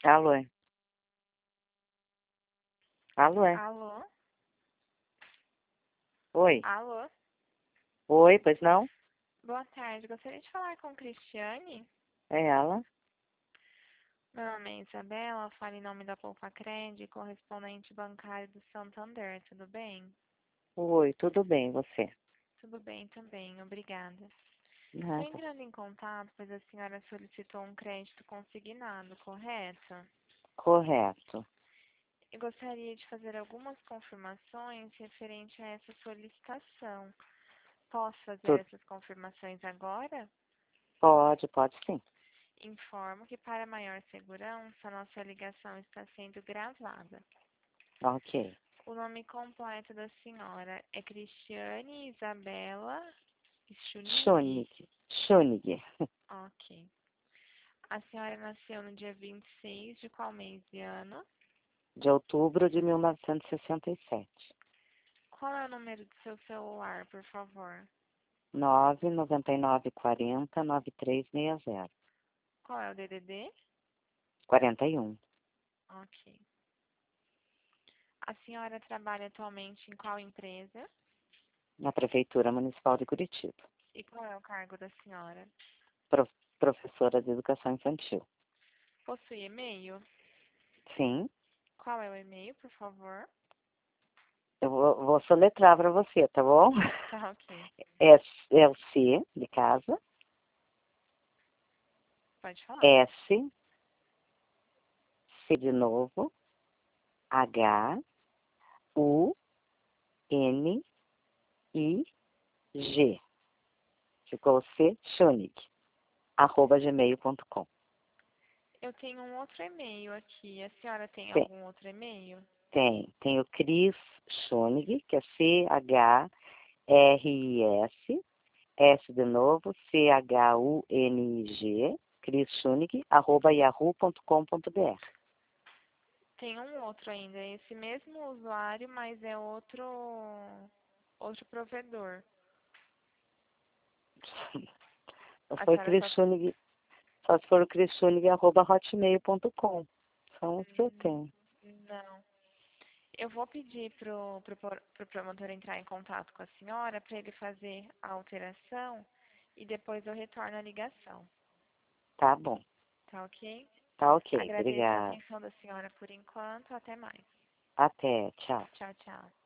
Alô? Alô? Alô? Oi? Alô? Oi, pois não? Boa tarde. Gostaria de falar com Cristiane. É ela? Meu nome é Isabela, falo em nome da Poupa Cred, correspondente bancário do Santander. Tudo bem? Oi, tudo bem, você? Tudo bem também, obrigada. Estou Nada. entrando em contato, pois a senhora solicitou um crédito consignado, correto? Correto. E gostaria de fazer algumas confirmações referente a essa solicitação. Posso fazer Tudo. essas confirmações agora? Pode sim. Informo que, para maior segurança, nossa ligação está sendo gravada. Ok. O nome completo da senhora é Cristiane Isabela Schunig. Schunig. Schunig. Ok. A senhora nasceu no dia 26 de qual mês e ano? De outubro de 1967. Qual é o número do seu celular, por favor? 999409360. Qual é o DDD? 41. Ok. A senhora trabalha atualmente em qual empresa? Na Prefeitura Municipal de Curitiba. E qual é o cargo da senhora? Pro- Professora de Educação Infantil. Possui e-mail? Sim. Qual é o e-mail, por favor? Eu vou soletrar para você, tá bom? Tá, ok. É o C de casa. Pode falar. S, C de novo, H, U, N, I, G. Ficou C, Schunig, @gmail.com. Eu tenho um outro e-mail aqui. A senhora tem Tem, algum outro e-mail? tem o Cris Schunig, que é CHRIS, S de novo, CHUNIG, Cris Schunig, @yahoo.com.br. Tem um outro ainda, é esse mesmo usuário, mas é outro provedor. A Foi senhora Cris só... Schunig, só se for o Cris Schunig, @hotmail.com. São os que eu tenho. Não. Eu vou pedir pro promotor entrar em contato com a senhora para ele fazer a alteração e depois eu retorno a ligação. Tá bom. Tá ok? Tá ok. Agradeço a Obrigada. atenção da senhora por enquanto. Até mais. Até. Tchau. Tchau, tchau.